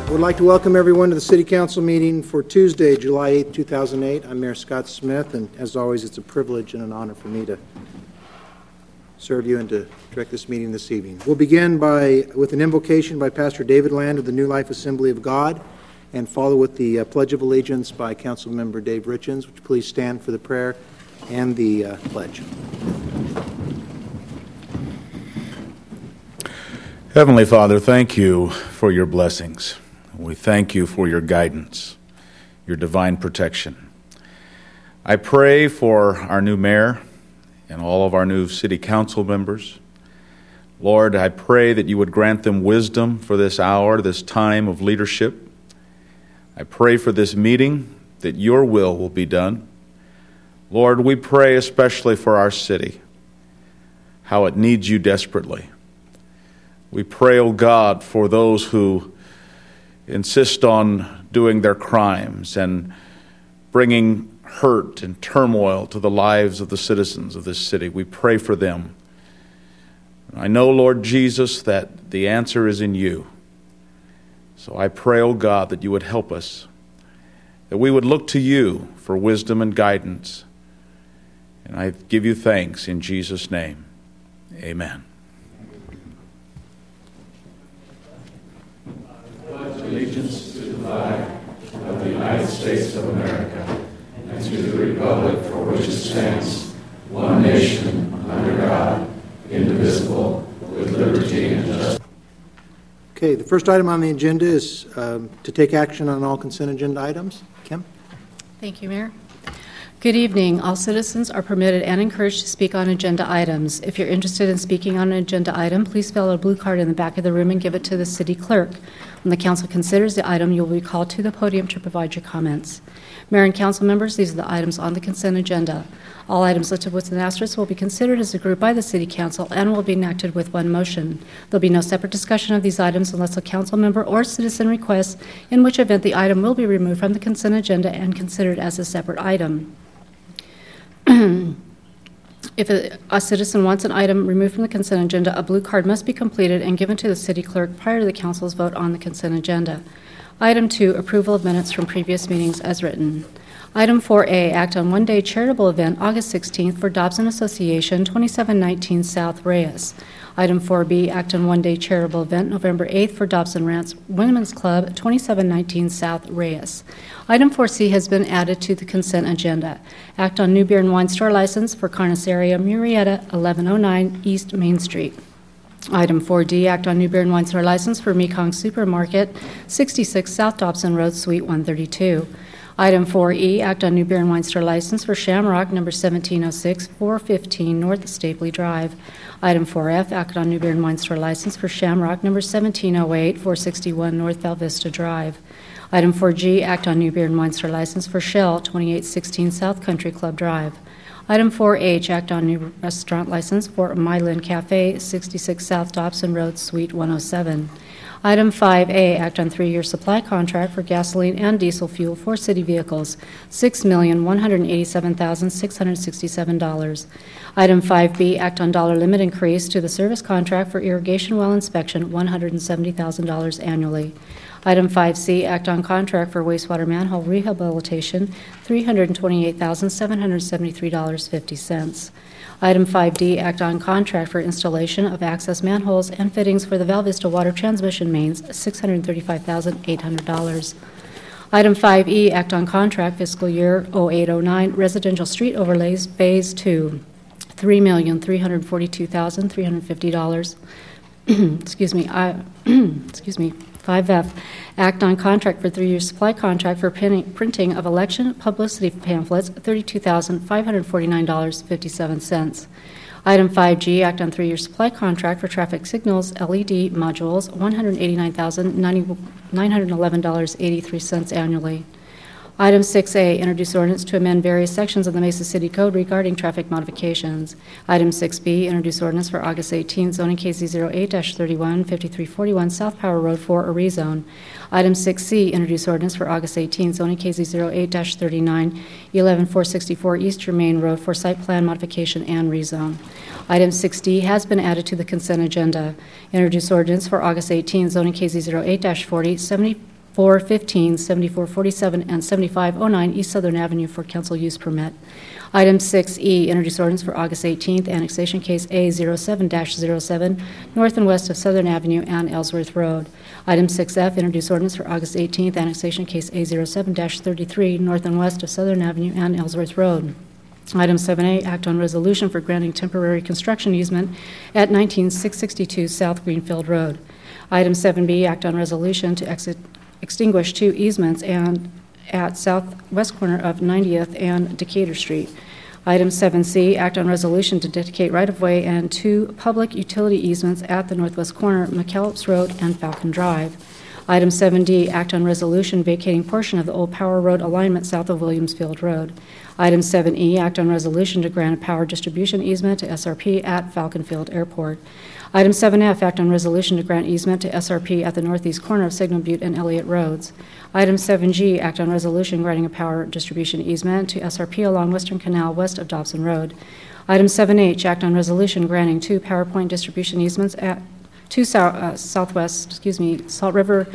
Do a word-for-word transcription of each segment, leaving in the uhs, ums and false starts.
I would like to welcome everyone to the City Council meeting for Tuesday, July eighth, two thousand eight. I'm Mayor Scott Smith, and as always, it's a privilege and an honor for me to serve you and to direct this meeting this evening. We'll begin by with an invocation by Pastor David Land of the New Life Assembly of God, and follow with the uh, Pledge of Allegiance by Council Member Dave Richens. Would you please stand for the prayer and the uh, pledge? Heavenly Father, thank you for your blessings. We thank you for your guidance, your divine protection. I pray for our new mayor and all of our new city council members. Lord, I pray that you would grant them wisdom for this hour, this time of leadership. I pray for this meeting that your will will be done. Lord, we pray especially for our city, how it needs you desperately. We pray, O God, for those who insist on doing their crimes and bringing hurt and turmoil to the lives of the citizens of this city. We pray for them. I know, Lord Jesus, that the answer is in you. So I pray, O God, that you would help us, that we would look to you for wisdom and guidance. And I give you thanks in Jesus' name. Amen. Allegiance to the flag of the United States of America and to the republic for which it stands, one nation, under God, indivisible, with liberty and justice. Okay, the first item on the agenda is um, to take action on all consent agenda items. Kim? Thank you, Mayor. Good evening. All citizens are permitted and encouraged to speak on agenda items. If you're interested in speaking on an agenda item, please fill out a blue card in the back of the room and give it to the city clerk. When the council considers the item, you will be called to the podium to provide your comments. Mayor and council members, these are the items on the consent agenda. All items listed with an asterisk will be considered as a group by the City Council and will be enacted with one motion. There will be no separate discussion of these items unless a council member or citizen requests, in which event the item will be removed from the consent agenda and considered as a separate item. If a, a citizen wants an item removed from the consent agenda, a blue card must be completed and given to the city clerk prior to the council's vote on the consent agenda. Item two, approval of minutes from previous meetings as written. Item four A, act on one-day charitable event, August sixteenth, for Dobson Association, twenty-seven nineteen South Reyes. Item four B, act on one-day charitable event, November eighth, for Dobson Rants Women's Club, twenty-seven nineteen South Reyes. Item four C has been added to the consent agenda. Act on new beer and wine store license for Carniceria Murrieta, eleven oh nine East Main Street. Item four D, act on new beer and wine store license for Mekong Supermarket, sixty-six South Dobson Road, Suite one thirty-two. Item four E, act on new beer and wine store license for Shamrock, number seventeen oh six, four fifteen North Stapley Drive. Item four F, act on new beer and wine store license for Shamrock, number seventeen oh eight, four sixty-one North Val Vista Drive. Item four G, act on new beer and wine store license for Shell, twenty-eight sixteen South Country Club Drive. Item four H, act on new restaurant license for Myland Cafe, sixty-six South Dobson Road, Suite one oh seven. Item five A, act on three-year supply contract for gasoline and diesel fuel for city vehicles, six million one hundred eighty-seven thousand six hundred sixty-seven dollars. Item five B, act on dollar limit increase to the service contract for irrigation well inspection, one hundred seventy thousand dollars annually. Item five C, act on contract for wastewater manhole rehabilitation, three hundred twenty-eight thousand seven hundred seventy-three dollars and fifty cents. Item five D, act on contract for installation of access manholes and fittings for the Val Vista water transmission mains, six hundred thirty-five thousand eight hundred dollars. Item five E, act on contract fiscal year oh eight oh nine residential street overlays, phase two, three million three hundred forty-two thousand three hundred fifty dollars. Excuse me, I, excuse me. five F, act on contract for three-year supply contract for printing of election publicity pamphlets, thirty-two thousand five hundred forty-nine dollars and fifty-seven cents. Item five G, act on three-year supply contract for traffic signals L E D modules, one hundred eighty-nine thousand nine hundred eleven dollars and eighty-three cents annually. Item six A, introduce ordinance to amend various sections of the Mesa City Code regarding traffic modifications. Item six B, introduce ordinance for August eighteenth, zoning K Z zero eight dash thirty-one, fifty-three forty-one South Power Road for a rezone. Item six C, introduce ordinance for August eighteenth, zoning K Z zero eight dash thirty-nine, eleven four sixty-four East Germain Road for site plan modification and rezone. Item six D has been added to the consent agenda. Introduce ordinance for August eighteenth, zoning K Z zero eight dash forty, seventy four fifteen, seventy-four forty-seven, and seventy-five oh nine East Southern Avenue for council use permit. Item six E, introduce ordinance for August eighteenth, annexation case A zero seven dash zero seven, north and west of Southern Avenue and Ellsworth Road. Item six F, introduce ordinance for August eighteenth, annexation case A zero seven dash thirty-three, north and west of Southern Avenue and Ellsworth Road. Item seven A, act on resolution for granting temporary construction easement at nineteen six sixty-two South Greenfield Road. Item seven B, act on resolution to exit, extinguish two easements and at southwest corner of ninetieth and Decatur Street. Item seven C, act on resolution to dedicate right-of-way and two public utility easements at the northwest corner of McKellips Road and Falcon Drive. Item seven D, act on resolution vacating portion of the old Power Road alignment south of Williamsfield Road. Item seven E, act on resolution to grant a power distribution easement to S R P at Falconfield Airport. Item seven F, act on resolution to grant easement to S R P at the northeast corner of Signal Butte and Elliott Roads. Item seven G, act on resolution granting a power distribution easement to S R P along Western Canal west of Dobson Road. Item seven H, act on resolution granting two PowerPoint distribution easements at two sou- uh, southwest, excuse me, Salt River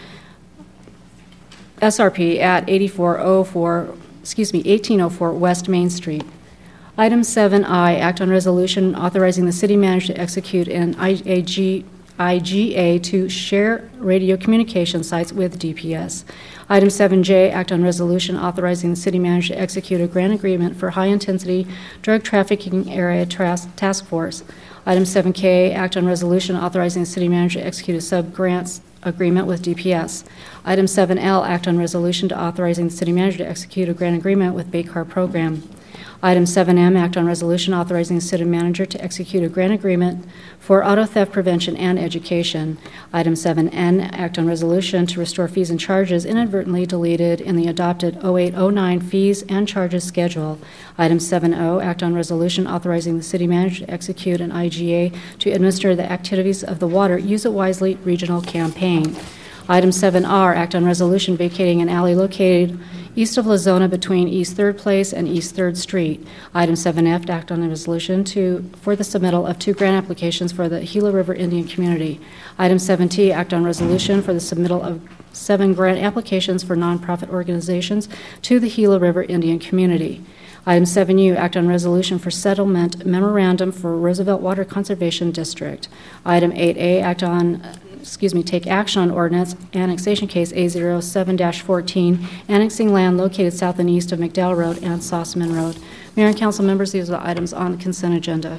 S R P at eighty-four oh four, excuse me, eighteen oh four West Main Street. Item seven I, act on resolution authorizing the city manager to execute an I A G, I G A to share radio communication sites with D P S. Item seven J, act on resolution authorizing the city manager to execute a grant agreement for high-intensity drug trafficking area tras- task force. Item seven K, act on resolution authorizing the city manager to execute a sub-grants agreement with D P S. Item seven L, act on resolution to authorizing the city manager to execute a grant agreement with Baycar Program. Item seven M, act on resolution authorizing the city manager to execute a grant agreement for auto theft prevention and education. Item seven N, act on resolution to restore fees and charges inadvertently deleted in the adopted oh eight oh nine fees and charges schedule. Item seven O, act on resolution authorizing the city manager to execute an I G A to administer the activities of the Water Use It Wisely regional campaign. Item seven R, act on resolution vacating an alley located east of Lazona between East third Place and East third Street. Item seven F, act on a resolution to, for the submittal of two grant applications for the Gila River Indian Community. Item seven T, act on resolution for the submittal of seven grant applications for nonprofit organizations to the Gila River Indian Community. Item seven U, act on resolution for settlement memorandum for Roosevelt Water Conservation District. Item eight A, act on excuse me, take action on ordinance annexation case A zero seven dash fourteen, annexing land located south and east of McDowell Road and Sossaman Road. Mayor and council members, these are the items on the consent agenda.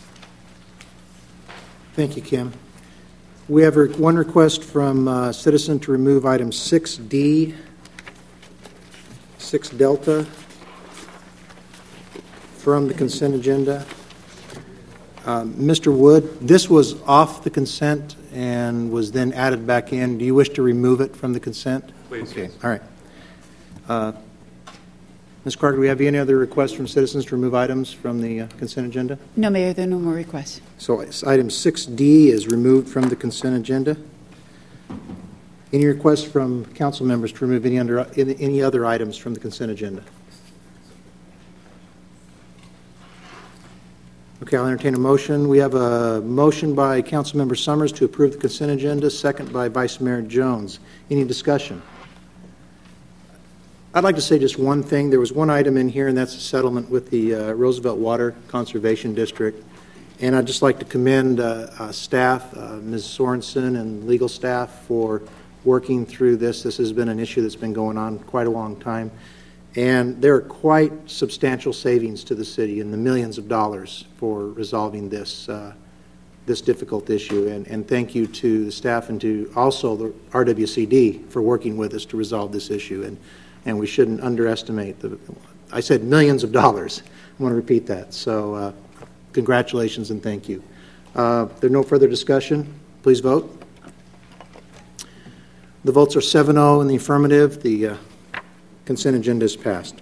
Thank you, Kim. We have one request from a citizen to remove item six D, six Delta from the consent agenda. Um, Mister Wood, this was off the consent and was then added back in. Do you wish to remove it from the consent? Please. Okay, all right. Uh, Miz Carter, do we have any other requests from citizens to remove items from the uh, consent agenda? No, Mayor, there are no more requests. So it's item six D is removed from the consent agenda. Any requests from council members to remove any, under, any other items from the consent agenda? Okay, I'll entertain a motion. We have a motion by Councilmember Summers to approve the consent agenda, second by Vice Mayor Jones. Any discussion? I'd like to say just one thing. There was one item in here, and that's a settlement with the uh, Roosevelt Water Conservation District. And I'd just like to commend uh, uh, staff, uh, Miz Sorensen and legal staff for working through this. This has been an issue that's been going on quite a long time. And there are quite substantial savings to the city in the millions of dollars for resolving this uh, this difficult issue. And, and thank you to the staff and to also the R W C D for working with us to resolve this issue. And, and we shouldn't underestimate the, I said millions of dollars. I want to repeat that. So uh, congratulations and thank you. Uh, if there's no further discussion, please vote. The votes are seven oh in the affirmative. The uh, consent agenda is passed.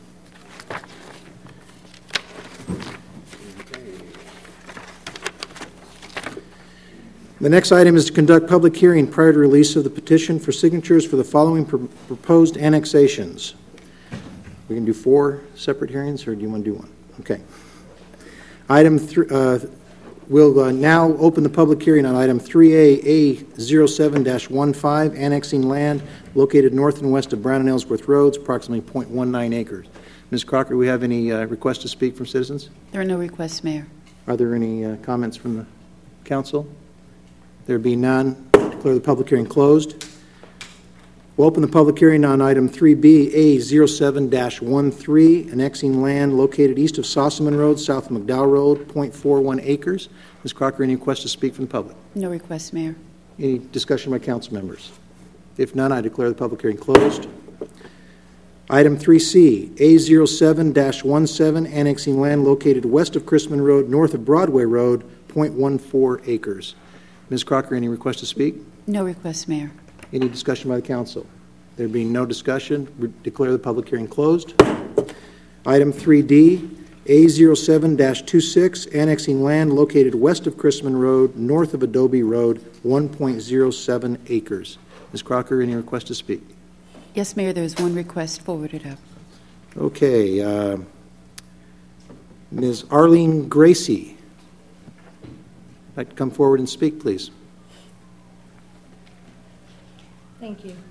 The next item is to conduct public hearing prior to release of the petition for signatures for the following pr- proposed annexations. We can do four separate hearings, or do you want to do one? Okay. Item th- uh, We'll uh, now open the public hearing on item three A A zero seven dash fifteen, annexing land located north and west of Brown and Ellsworth Roads, approximately zero point one nine acres. Miz Crocker, do we have any uh, requests to speak from citizens? There are no requests, Mayor. Are there any uh, comments from the council? There be none, declare the public hearing closed. We'll open the public hearing on item three B A zero seven dash thirteen, annexing land located east of Sossaman Road, south of McDowell Road, zero point four one acres. Miz Crocker, any requests to speak from the public? No requests, Mayor. Any discussion by council members? If none, I declare the public hearing closed. Item three C, A zero seven dash seventeen, annexing land located west of Chrisman Road, north of Broadway Road, zero point one four acres. Miz Crocker, any request to speak? No requests, Mayor. Any discussion by the council? There being no discussion, re- declare the public hearing closed. Item three D, A zero seven dash twenty-six, annexing land located west of Chrisman Road, north of Adobe Road, one point zero seven acres. Miz Crocker, any request to speak? Yes, Mayor, there is one request forwarded up. Okay. Uh, Miz Arlene Gracie, I'd like to come forward and speak, please. Thank you.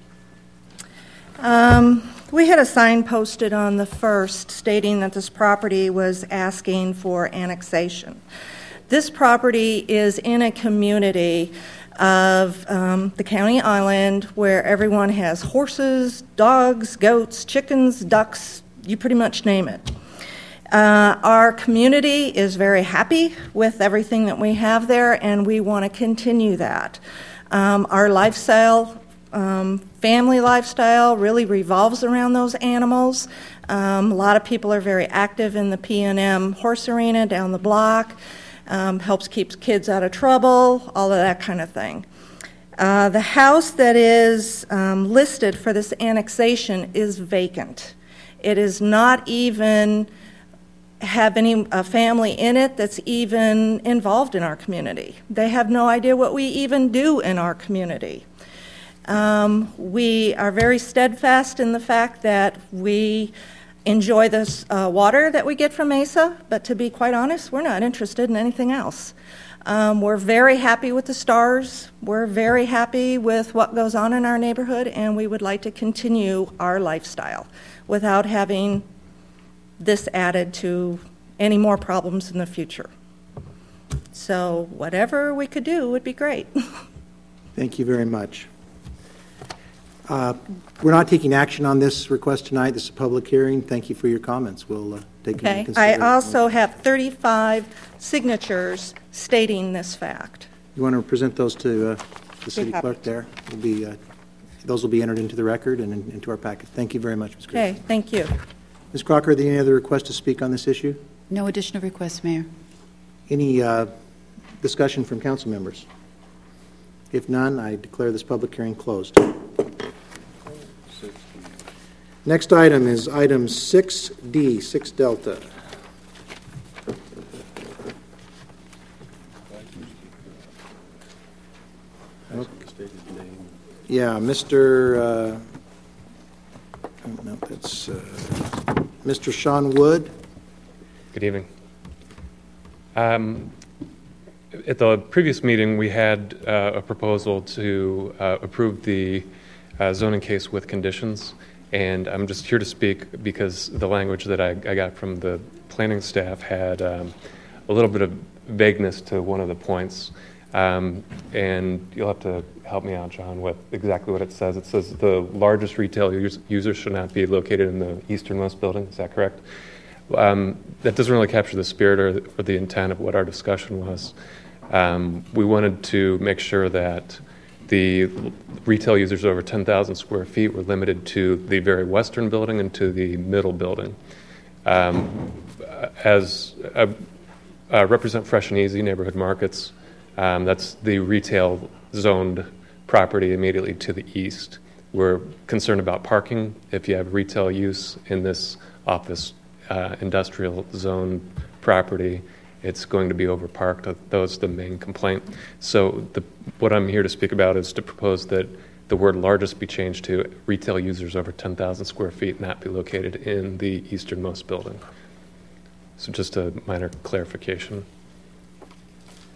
Um, we had a sign posted on the first stating that this property was asking for annexation. This property is in a community of um, the county island where everyone has horses, dogs, goats, chickens, ducks, you pretty much name it. Uh, our community is very happy with everything that we have there, and we want to continue that. Um, our lifestyle Um, family lifestyle really revolves around those animals. Um, a lot of people are very active in the P and M horse arena down the block, um, helps keep kids out of trouble, all of that kind of thing. Uh, the house that is um, listed for this annexation is vacant. It is not even have any a family in it that's even involved in our community. They have no idea what we even do in our community. Um, we are very steadfast in the fact that we enjoy this uh, water that we get from Mesa, but to be quite honest, we're not interested in anything else. Um, we're very happy with the stars. We're very happy with what goes on in our neighborhood, and we would like to continue our lifestyle without having this added to any more problems in the future. So whatever we could do would be great. Thank you very much. Uh, we're not taking action on this request tonight. This is a public hearing. Thank you for your comments. We'll uh, take it into Okay. I consideration. also have thirty-five signatures stating this fact. You want to present those to uh, the city happy clerk there? Will be, uh, those will be entered into the record and in, into our packet. Thank you very much, Miz Gracie. Okay, thank you. Miz Crocker, are there any other requests to speak on this issue? No additional requests, Mayor. Any uh, discussion from council members? If none, I declare this public hearing closed. Next item is item six D, six Delta. Yeah, Mister Uh, oh, no, that's uh, Mister Sean Wood. Good evening. Um, at the previous meeting, we had uh, a proposal to uh, approve the uh, zoning case with conditions, and I'm just here to speak because the language that I, I got from the planning staff had um, a little bit of vagueness to one of the points, um, and you'll have to help me out, John, with exactly what it says. It says the largest retail use, user should not be located in the easternmost building. Is that correct? Um, that doesn't really capture the spirit or, or the intent of what our discussion was. Um, we wanted to make sure that the retail users over ten thousand square feet were limited to the very western building and to the middle building. Um, as I, uh, represent Fresh and Easy Neighborhood Markets, um, that's the retail zoned property immediately to the east. We're concerned about parking. If you have retail use in this office uh, industrial zone property, it's going to be overparked. That was the main complaint. So the, what I'm here to speak about is to propose that the word largest be changed to retail users over ten thousand square feet not be located in the easternmost building. So just a minor clarification.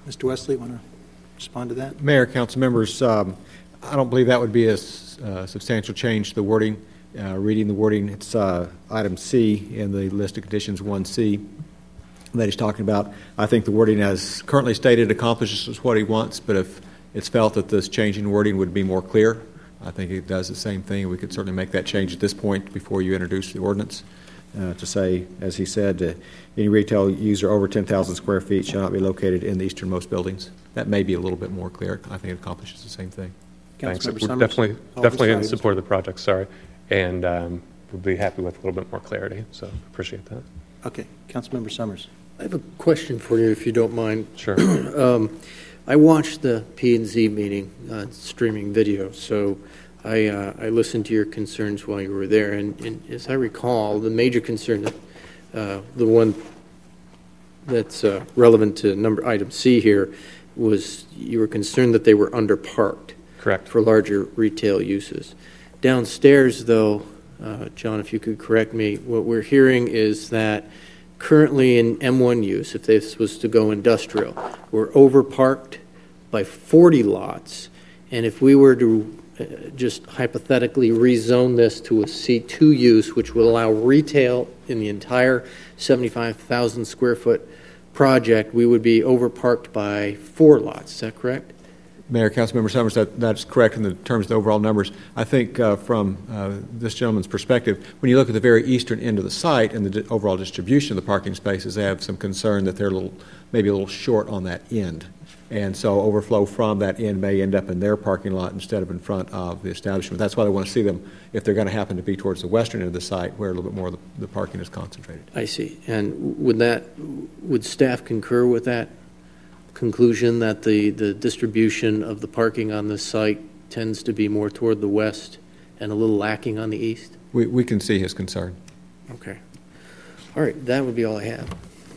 Mister Wesley, want to respond to that? Mayor, council members, um, I don't believe that would be a s- uh, substantial change to the wording. Uh, reading the wording, it's uh, item C in the list of conditions one C that he's talking about. I think the wording as currently stated accomplishes what he wants, but if it's felt that this change in wording would be more clear, I think it does the same thing. We could certainly make that change at this point before you introduce the ordinance uh, to say, as he said, uh, any retail user over ten thousand square feet shall not be located in the easternmost buildings. That may be a little bit more clear. I think it accomplishes the same thing. Thanks. We're Councilmember Summers? definitely, Oh, definitely in sorry. support of the project, sorry. And um, we'll be happy with a little bit more clarity, so appreciate that. Okay, Councilmember Summers. I have a question for you, if you don't mind. Sure. Um, I watched the P and Z meeting on streaming video, so I, uh, I listened to your concerns while you were there. And, and as I recall, the major concern, that, uh, the one that's uh, relevant to number item C here, was you were concerned that they were underparked. Correct. For larger retail uses. Downstairs, though, uh, John, if you could correct me, what we're hearing is that currently in M one use, if this was to go industrial, we're overparked by forty lots, and if we were to uh, just hypothetically rezone this to a C two use, which would allow retail in the entire seventy-five thousand square foot project, we would be overparked by four lots. Is that correct? Mayor, Councilmember Summers, that, that's correct in the terms of the overall numbers. I think uh, from uh, this gentleman's perspective, when you look at the very eastern end of the site and the di- overall distribution of the parking spaces, they have some concern that they're a little, maybe a little short on that end. And so overflow from that end may end up in their parking lot instead of in front of the establishment. That's why they want to see them, if they're going to happen to be towards the western end of the site, where a little bit more of the, the parking is concentrated. I see. And would that, would staff concur with that conclusion that the, the distribution of the parking on this site tends to be more toward the west and a little lacking on the east? We, we can see his concern. Okay. All right, that would be all I have.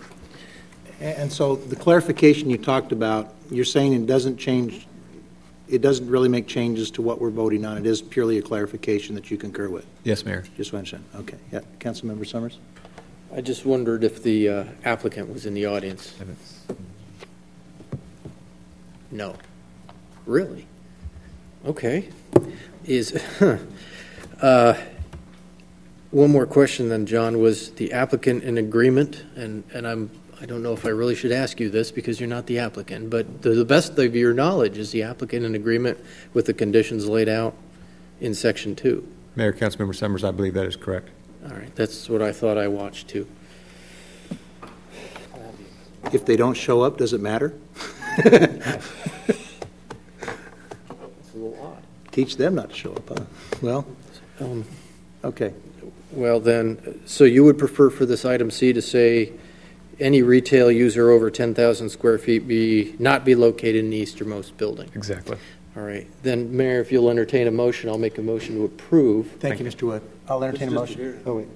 And so the clarification you talked about, you're saying it doesn't change, it doesn't really make changes to what we're voting on. It is purely a clarification that you concur with. Yes, Mayor. Just want to understand. Okay. Yeah, Councilmember Summers? I just wondered if the uh, applicant was in the audience. No. Really? Okay. Is uh, one more question then, John. Was the applicant in agreement? And, and I'm, I don't know if I really should ask you this because you're not the applicant, but to the best of your knowledge, is the applicant in agreement with the conditions laid out in Section two? Mayor, Councilmember Summers, I believe that is correct. All right. That's what I thought I watched too. If they don't show up, does it matter? It's a little odd. Teach them not to show up, huh? Well, Um, okay. Well, then, so you would prefer for this item C to say any retail user over ten thousand square feet be, not be located in the easternmost building? Exactly. All right. Then, Mayor, if you'll entertain a motion, I'll make a motion to approve. Thank you, Mister Wood. I'll entertain a motion. Oh, wait.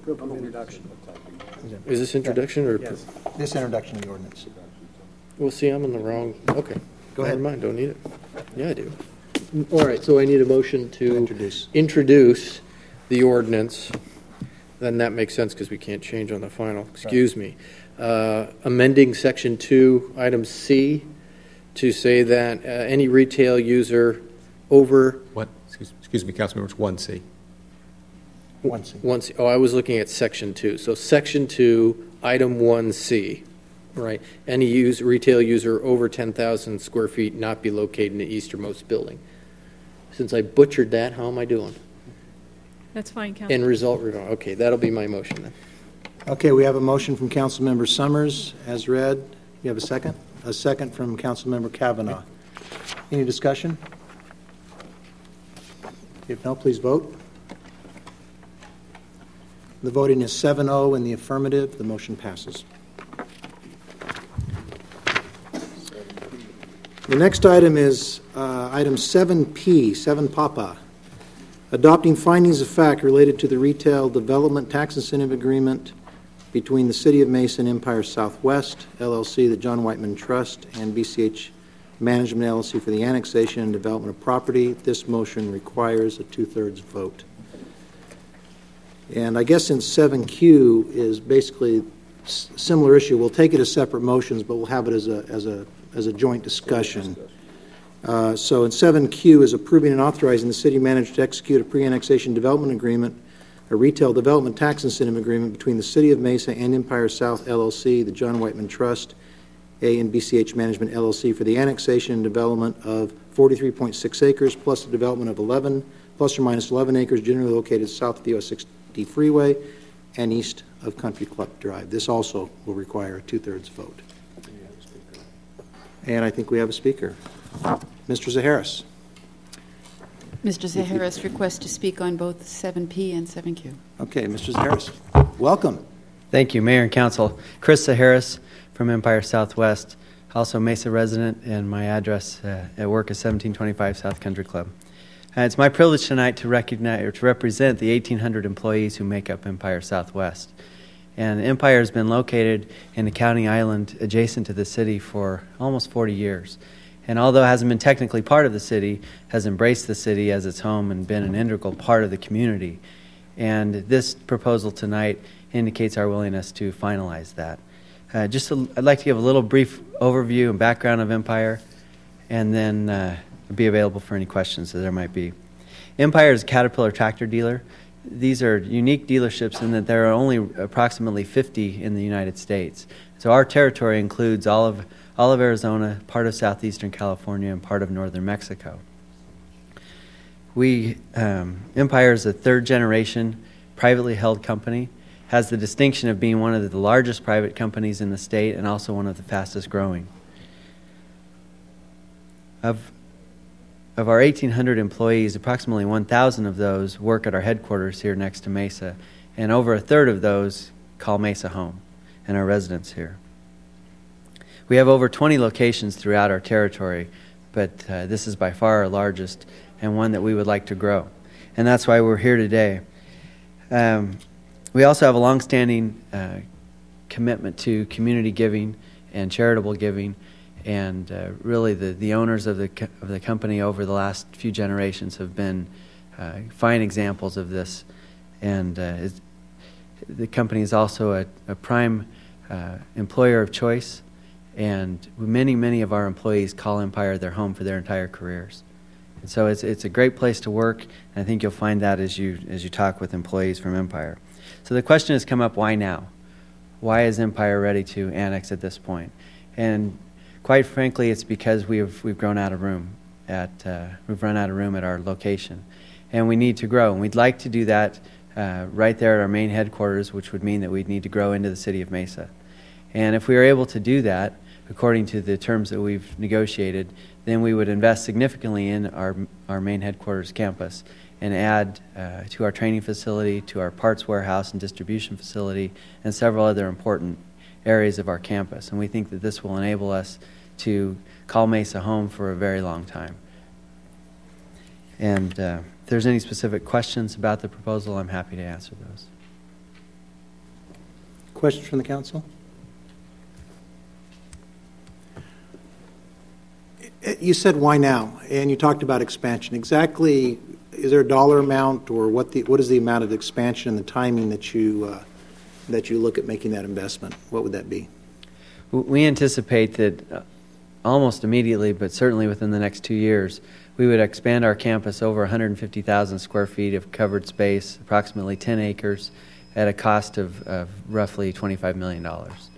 Is this introduction or? Yes. This introduction of the ordinance. Well, see, I'm in the wrong, okay. Go ahead. Never mind, don't need it. Yeah, I do. All right, so I need a motion to Introduce. introduce the ordinance. Then that makes sense because we can't change on the final. Excuse me. Uh, amending Section two, Item C, to say that uh, any retail user over What? Excuse, excuse me, Councilmember, it's one C. One C. one C. Oh, I was looking at Section two. So Section two, Item one C, right? Any use, retail user over ten thousand square feet not be located in the easternmost building. Since I butchered that, how am I doing? That's fine, Council. End result, okay, that'll be my motion then. Okay, we have a motion from Councilmember Summers, as read. You have a second? A second from Councilmember Kavanaugh. Any discussion? If no, please vote. The voting is seven oh in the affirmative. The motion passes. The next item is uh, item seven P, seven Papa, adopting findings of fact related to the retail development tax incentive agreement between the City of Mason Empire Southwest, L L C, the John Whiteman Trust, and B C H Management, L L C, for the annexation and development of property. This motion requires a two-thirds vote. And I guess since seven Q is basically s- similar issue, we'll take it as separate motions, but we'll have it as a, as a as a joint discussion. Uh, So in seven Q is approving and authorizing the city manager to execute a pre-annexation development agreement, a retail development tax incentive agreement between the City of Mesa and Empire South L L C, the John Whiteman Trust, A and B C H Management L L C for the annexation and development of forty-three point six acres plus the development of eleven, plus or minus eleven acres generally located south of the U S sixty freeway and east of Country Club Drive. This also will require a two-thirds vote. And I think we have a speaker. Mister Zaharis. Mister Zaharis requests to speak on both seven P and seven Q. Okay, Mister Zaharis, welcome. Thank you, Mayor and Council. Chris Zaharis from Empire Southwest, also Mesa resident, and my address uh, at work is seventeen twenty-five South Country Club. Uh, it's my privilege tonight to recognize or to represent the eighteen hundred employees who make up Empire Southwest. And Empire has been located in a county island adjacent to the city for almost forty years. And although it hasn't been technically part of the city, has embraced the city as its home and been an integral part of the community. And this proposal tonight indicates our willingness to finalize that. Uh, just a, I'd like to give a little brief overview and background of Empire, and then uh, be available for any questions that there might be. Empire is a Caterpillar tractor dealer. These are unique dealerships in that there are only approximately fifty in the United States. So our territory includes all of all of Arizona, part of southeastern California, and part of northern Mexico. We, um, Empire is a third generation privately held company, has the distinction of being one of the largest private companies in the state and also one of the fastest growing. Of, of our eighteen hundred employees, approximately one thousand of those work at our headquarters here next to Mesa, and over a third of those call Mesa home and are residents here. We have over twenty locations throughout our territory, but uh, this is by far our largest and one that we would like to grow. And that's why we're here today. Um, we also have a longstanding uh, commitment to community giving and charitable giving, and uh, really the, the owners of the, co- of the company over the last few generations have been uh, fine examples of this. And uh, it's, the company is also a, a prime uh, employer of choice. And many, many of our employees call Empire their home for their entire careers. And so it's it's a great place to work, and I think you'll find that as you as you talk with employees from Empire. So the question has come up, why now? Why is Empire ready to annex at this point? And quite frankly, it's because we've we've grown out of room at uh, we've run out of room at our location, and we need to grow. And we'd like to do that uh, right there at our main headquarters, which would mean that we'd need to grow into the city of Mesa. And if we are able to do that, according to the terms that we've negotiated, then we would invest significantly in our our main headquarters campus and add uh, to our training facility, to our parts warehouse and distribution facility, and several other important areas of our campus. And we think that this will enable us to call Mesa home for a very long time. And uh, if there's any specific questions about the proposal, I'm happy to answer those. Questions from the council? You said why now, and you talked about expansion. Exactly, is there a dollar amount, or what the what is the amount of expansion and the timing that you uh, that you look at making that investment? What would that be? We anticipate that uh, almost immediately, but certainly within the next two years, we would expand our campus over one hundred fifty thousand square feet of covered space, approximately ten acres, at a cost of, of roughly twenty-five million dollars.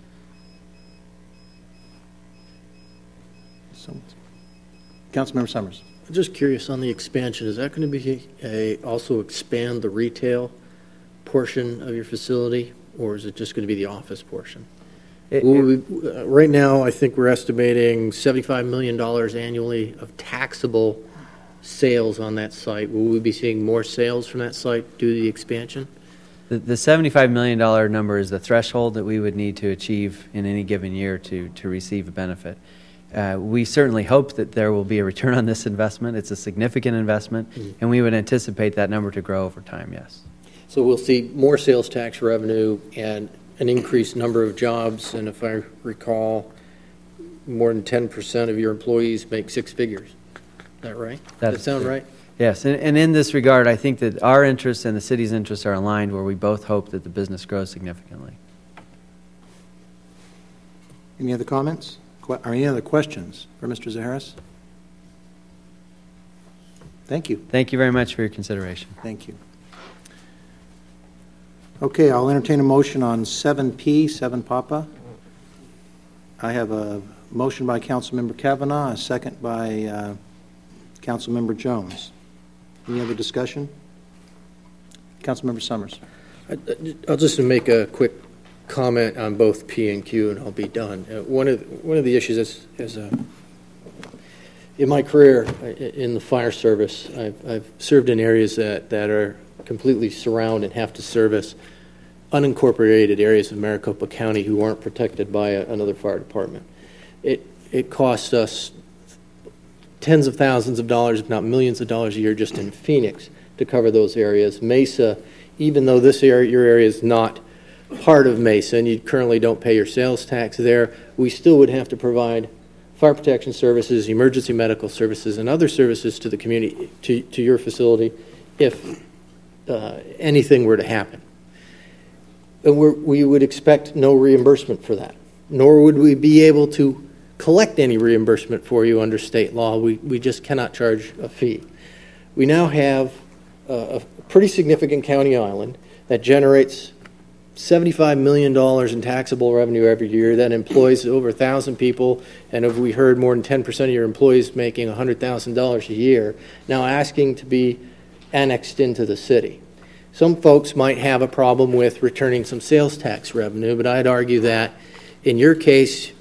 So, Councilmember Summers. I'm just curious on the expansion. Is that going to be a, also expand the retail portion of your facility, or is it just going to be the office portion? It, Will it, we, uh, right now, I think we're estimating seventy-five million dollars annually of taxable sales on that site. Will we be seeing more sales from that site due to the expansion? The, the seventy-five million dollars number is the threshold that we would need to achieve in any given year to, to receive a benefit. Uh, we certainly hope that there will be a return on this investment. It's a significant investment, mm-hmm. and we would anticipate that number to grow over time, yes. So we'll see more sales tax revenue and an increased number of jobs, and if I recall, more than ten percent of your employees make six figures. Is that right? Does that sound right? Yes, and, and in this regard, I think that our interests and the city's interests are aligned, where we both hope that the business grows significantly. Any other comments, que- or any other questions for Mister Zaharis? Thank you. Thank you very much for your consideration. Thank you. Okay, I'll entertain a motion on seven P, seven Papa. I have a motion by Councilmember Kavanaugh, a second by uh, Councilmember Jones. Any other discussion? Councilmember Summers. I'll just make a quick comment on both P and Q, and I'll be done. Uh, one of one of the issues is, is uh, in my career in the fire service, I've, I've served in areas that, that are completely surround and have to service unincorporated areas of Maricopa County who aren't protected by a, another fire department. It it costs us tens of thousands of dollars, if not millions of dollars a year just in Phoenix to cover those areas. Mesa, even though this area, your area is not part of Mesa and you currently don't pay your sales tax there, we still would have to provide fire protection services, emergency medical services, and other services to the community, to, to your facility, if uh, anything were to happen. And we're, we would expect no reimbursement for that, nor would we be able to collect any reimbursement for you under state law. We, we just cannot charge a fee. We now have a, a pretty significant county island that generates seventy-five million dollars in taxable revenue every year, that employs over one thousand people, and if we heard more than ten percent of your employees making one hundred thousand dollars a year, now asking to be annexed into the city. Some folks might have a problem with returning some sales tax revenue, but I'd argue that in your case,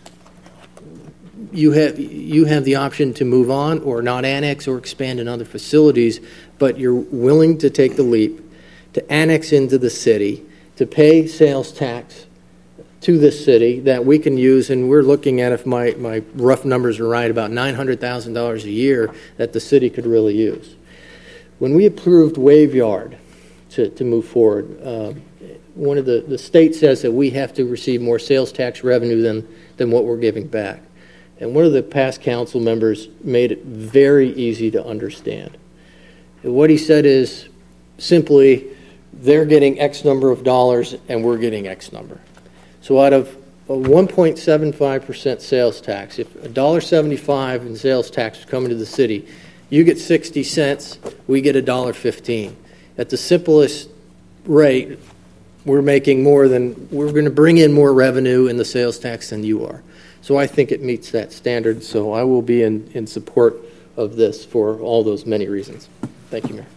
you have you have the option to move on or not annex or expand in other facilities, but you're willing to take the leap to annex into the city, to pay sales tax to this city that we can use, and we're looking at, if my, my rough numbers are right, about nine hundred thousand dollars a year that the city could really use. When we approved Waveyard to, to move forward, uh, one of the, the state says that we have to receive more sales tax revenue than, than what we're giving back. And one of the past council members made it very easy to understand. And what he said is simply, they're getting X number of dollars and we're getting X number. So out of a one point seven five percent sales tax, if one dollar seventy-five in sales tax is coming to the city, you get sixty cents, we get one dollar fifteen. At the simplest rate, we're making more than, we're going to bring in more revenue in the sales tax than you are. So I think it meets that standard, so I will be in, in support of this for all those many reasons. Thank you, Mayor.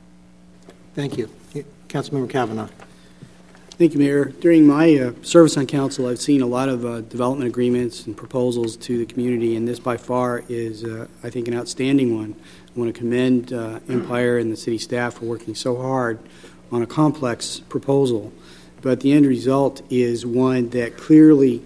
Thank you. Councilmember Kavanaugh. Thank you, Mayor. During my uh, service on council, I've seen a lot of uh, development agreements and proposals to the community, and this by far is, uh, I think, an outstanding one. I want to commend uh, Empire and the city staff for working so hard on a complex proposal, but the end result is one that clearly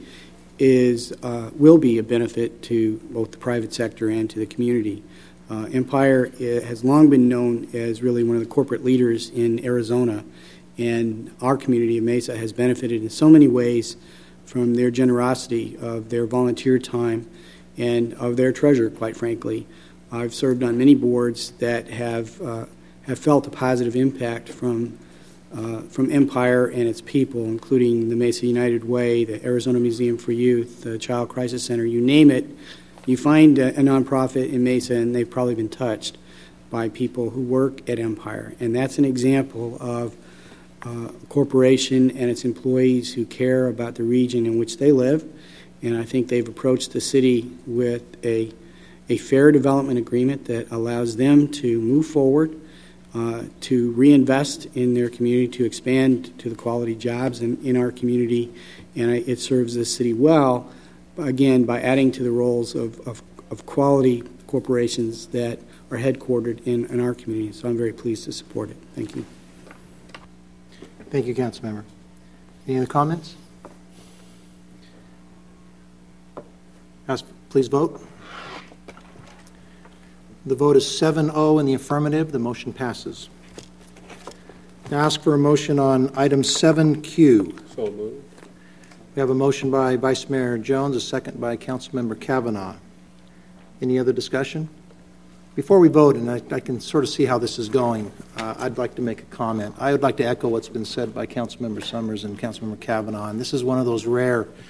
is uh, will be a benefit to both the private sector and to the community. Uh, Empire has long been known as really one of the corporate leaders in Arizona, and our community of Mesa has benefited in so many ways from their generosity of their volunteer time and of their treasure, quite frankly. I've served on many boards that have uh, have felt a positive impact from uh, from Empire and its people, including the Mesa United Way, the Arizona Museum for Youth, the Child Crisis Center, you name it. You find a, a nonprofit in Mesa, and they've probably been touched by people who work at Empire. And that's an example of uh, a corporation and its employees who care about the region in which they live. And I think they've approached the city with a, a fair development agreement that allows them to move forward, uh, to reinvest in their community, to expand to the quality jobs in, in our community. And I, it serves the city well, again, by adding to the roles of, of, of quality corporations that are headquartered in, in our community. So I'm very pleased to support it. Thank you. Thank you, Councilmember. Any other comments? House, please vote. The vote is seven oh in the affirmative. The motion passes. Now ask for a motion on item seven Q. So moved. We have a motion by Vice Mayor Jones, a second by Councilmember Kavanaugh. Any other discussion? Before we vote, and I, I can sort of see how this is going, uh, I'd like to make a comment. I would like to echo what's been said by Councilmember Summers and Councilmember Kavanaugh, and this is one of those rare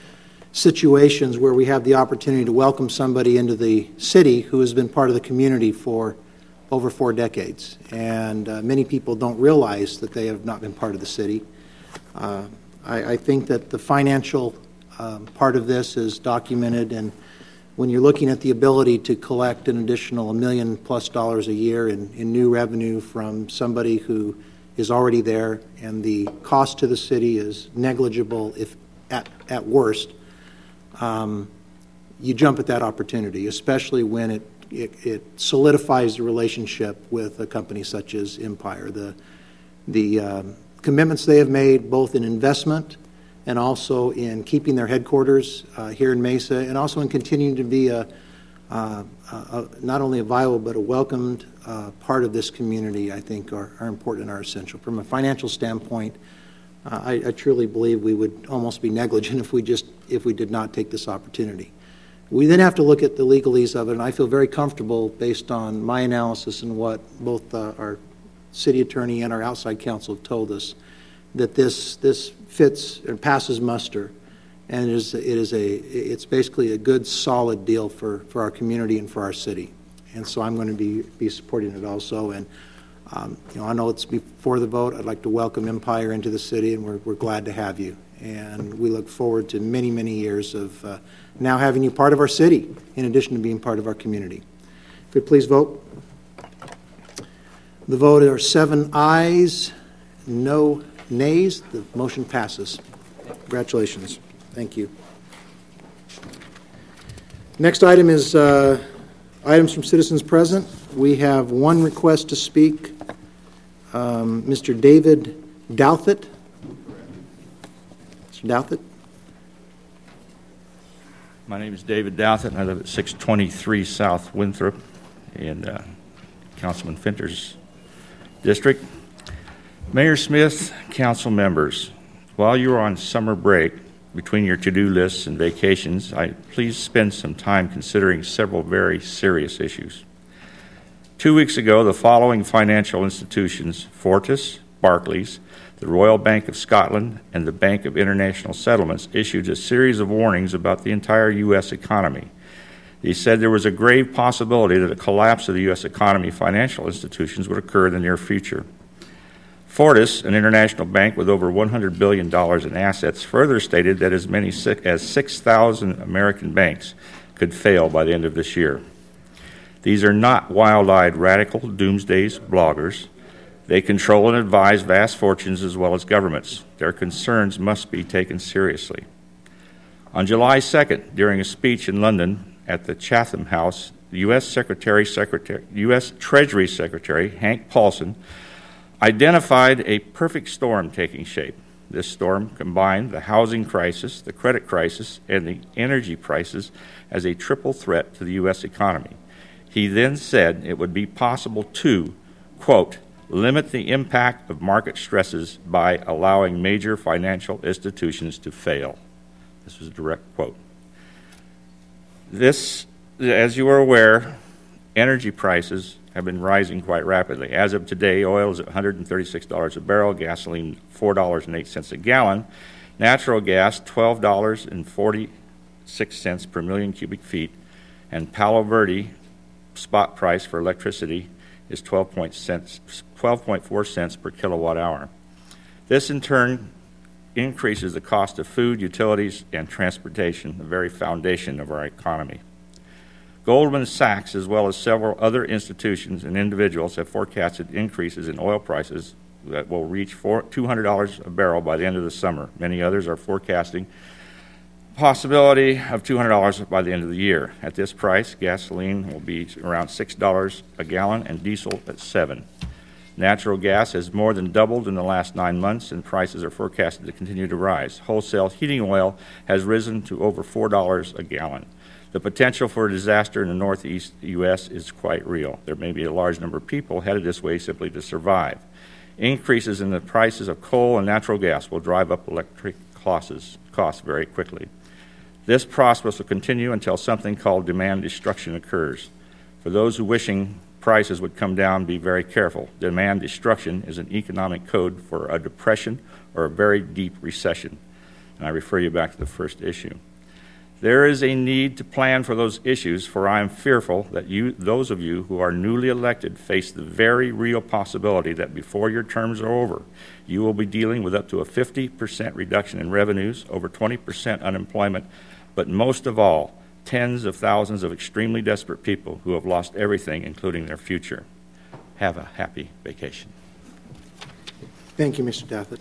situations where we have the opportunity to welcome somebody into the city who has been part of the community for over four decades. And uh, many people don't realize that they have not been part of the city. Uh, I, I think that the financial um, part of this is documented, and when you're looking at the ability to collect an additional a million plus dollars a year in, in new revenue from somebody who is already there, and the cost to the city is negligible, if at, at worst, um, you jump at that opportunity, especially when it, it, it solidifies the relationship with a company such as Empire. The, the um, commitments they have made, both in investment and also in keeping their headquarters uh, here in Mesa, and also in continuing to be a, uh, a, not only a viable but a welcomed uh, part of this community, I think are, are important and are essential. From a financial standpoint, uh, I, I truly believe we would almost be negligent if we just if we did not take this opportunity. We then have to look at the legalese of it, and I feel very comfortable based on my analysis and what both uh, our city attorney and our outside counsel have told us, that this this fits or passes muster, and it is it is a it's basically a good solid deal for, for our community and for our city, and so I'm going to be be supporting it also. And um, you know, I know it's before the vote. I'd like to welcome Empire into the city, and we're we're glad to have you, and we look forward to many many years of uh, now having you part of our city in addition to being part of our community. If you'd please vote. The vote are seven ayes, no nays. The motion passes. Congratulations. Thank you. Next item is uh, items from citizens present. We have one request to speak. Um, Mister David Douthit. Mister Douthit. My name is David Douthit, and I live at six twenty-three South Winthrop in uh, Councilman Finter's district. Mayor Smith, council members, while you're on summer break between your to-do lists and vacations, I please spend some time considering several very serious issues. Two weeks ago, the following financial institutions, Fortis, Barclays, the Royal Bank of Scotland, and the Bank of International Settlements, issued a series of warnings about the entire U S economy. They said there was a grave possibility that a collapse of the U S economy financial institutions would occur in the near future. Fortis, an international bank with over one hundred billion dollars in assets, further stated that as many as six thousand American banks could fail by the end of this year. These are not wild-eyed radical doomsdays bloggers. They control and advise vast fortunes as well as governments. Their concerns must be taken seriously. On July second, during a speech in London at the Chatham House, the U S Secretary, Secretary, U S Treasury Secretary Hank Paulson identified a perfect storm taking shape. This storm combined the housing crisis, the credit crisis, and the energy prices as a triple threat to the U S economy. He then said it would be possible to, quote, limit the impact of market stresses by allowing major financial institutions to fail. This was a direct quote. This, as you are aware, energy prices have been rising quite rapidly. As of today, oil is at one hundred thirty-six dollars a barrel, gasoline four dollars and eight cents a gallon, natural gas twelve dollars and forty-six cents per million cubic feet, and Palo Verde spot price for electricity is twelve point four cents per kilowatt hour. This in turn increases the cost of food, utilities, and transportation, the very foundation of our economy. Goldman Sachs, as well as several other institutions and individuals, have forecasted increases in oil prices that will reach two hundred dollars a barrel by the end of the summer. Many others are forecasting possibility of two hundred dollars by the end of the year. At this price, gasoline will be around six dollars a gallon and diesel at seven dollars. Natural gas has more than doubled in the last nine months, and prices are forecasted to continue to rise. Wholesale heating oil has risen to over four dollars a gallon. The potential for a disaster in the northeast U S is quite real. There may be a large number of people headed this way simply to survive. Increases in the prices of coal and natural gas will drive up electric costs, costs very quickly. This process will continue until something called demand destruction occurs. For those who wishing prices would come down, be very careful. Demand destruction is an economic code for a depression or a very deep recession. And I refer you back to the first issue. There is a need to plan for those issues, for I am fearful that you, those of you who are newly elected, face the very real possibility that before your terms are over, you will be dealing with up to a fifty percent reduction in revenues, over twenty percent unemployment, but most of all, tens of thousands of extremely desperate people who have lost everything, including their future. Have a happy vacation. Thank you, Mister Dathett.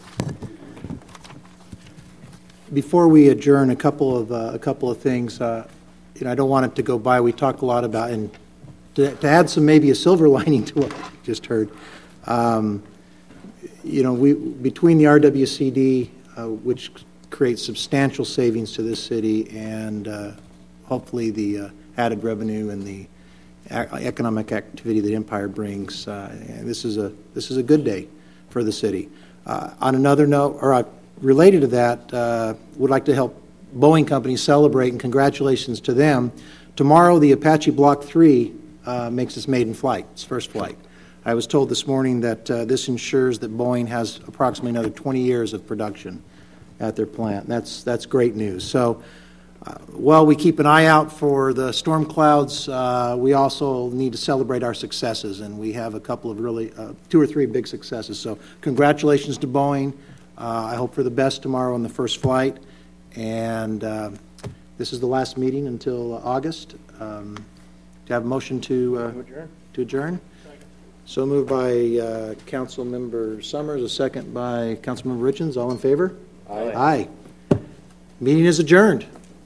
Before we adjourn, a couple of uh, a couple of things. Uh, you know, I don't want it to go by. We talked a lot about, and to, to add some maybe a silver lining to what we just heard. Um, you know, we between the R W C D, uh, which creates substantial savings to this city, and uh, hopefully the uh, added revenue and the economic activity that Empire brings. Uh, and this is a this is a good day for the city. Uh, on another note, or uh, related to that, uh, would like to help Boeing Company celebrate, and congratulations to them. Tomorrow, the Apache Block three uh, makes its maiden flight, its first flight. I was told this morning that uh, this ensures that Boeing has approximately another twenty years of production at their plant. That's that's great news. So, uh, while we keep an eye out for the storm clouds, uh, we also need to celebrate our successes, and we have a couple of really, uh, two or three big successes. So, congratulations to Boeing. Uh, I hope for the best tomorrow on the first flight, and uh, this is the last meeting until uh, August. Um, do you have a motion to, uh, to adjourn? To adjourn? So moved by uh, Council Member Summers, a second by Council Member Richens. All in favor? Aye. Aye. Meeting is adjourned.